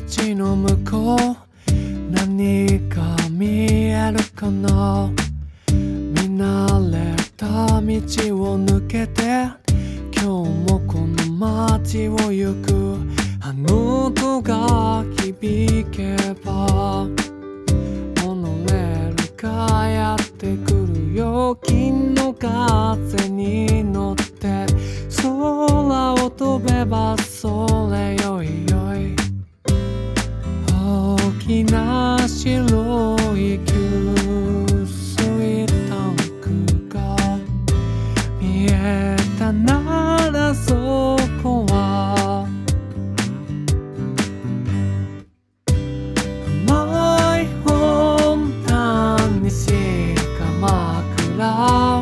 の向こう何か見えるかな。見慣れた道を抜けて今日もこの街を行く。あの音が響けばモノレールがやってくるよ。金の風に乗って空を飛べばそれよいよい。大きな白い給水タンクが見えたならそこはマイホームタウン西鎌倉。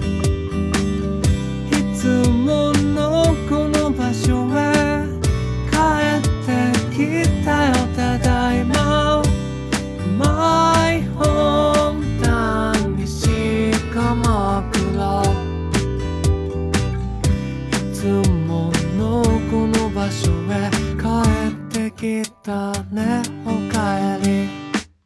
いつものこの場所へ帰ってきたよただいま。マイホームタウン西鎌倉。いつものこの場所へ帰ってきたね。おかえり。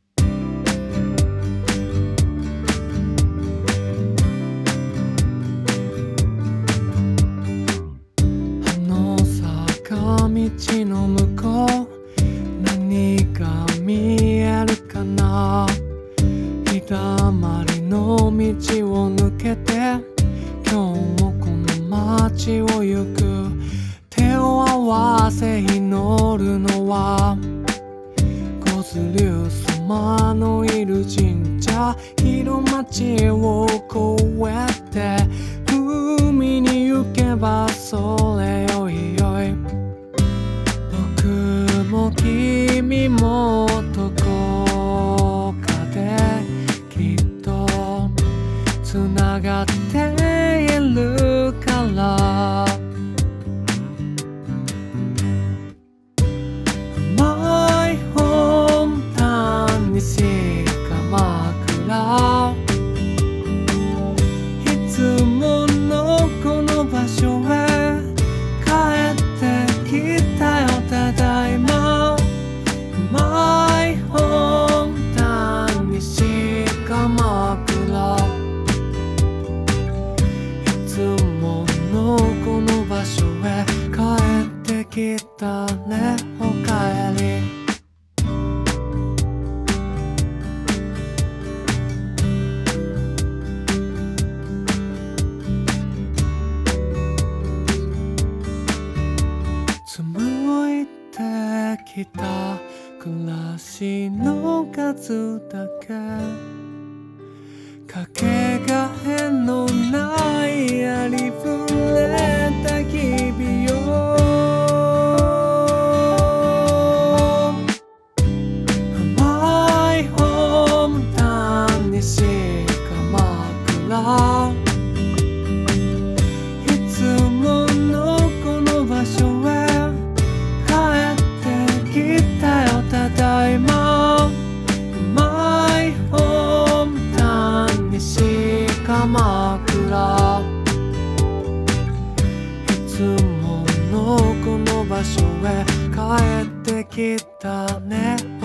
あの坂道の向こう何が見えるかな。日だまりの道を抜けて今日もこの街を行く。手を合わせ祈るのはゴズ竜様のいる神社。広町を越えて海に行けばそれよいよい。僕も君もどこかできっとつながっているから。マイホームタウン西鎌倉。いつものこの場所へ帰ってきたよただいま。マイホームタウン西鎌倉。いつものこの場所へ帰ってきたね。おかえり。紡いできた暮らしの数だけかけがえのないありふれた日々よ。マイホームタウン西鎌倉。いつものこの場所へ帰ってきたよただいま。マイホームタウン西鎌倉。いつものこの場所へ帰ってきたね。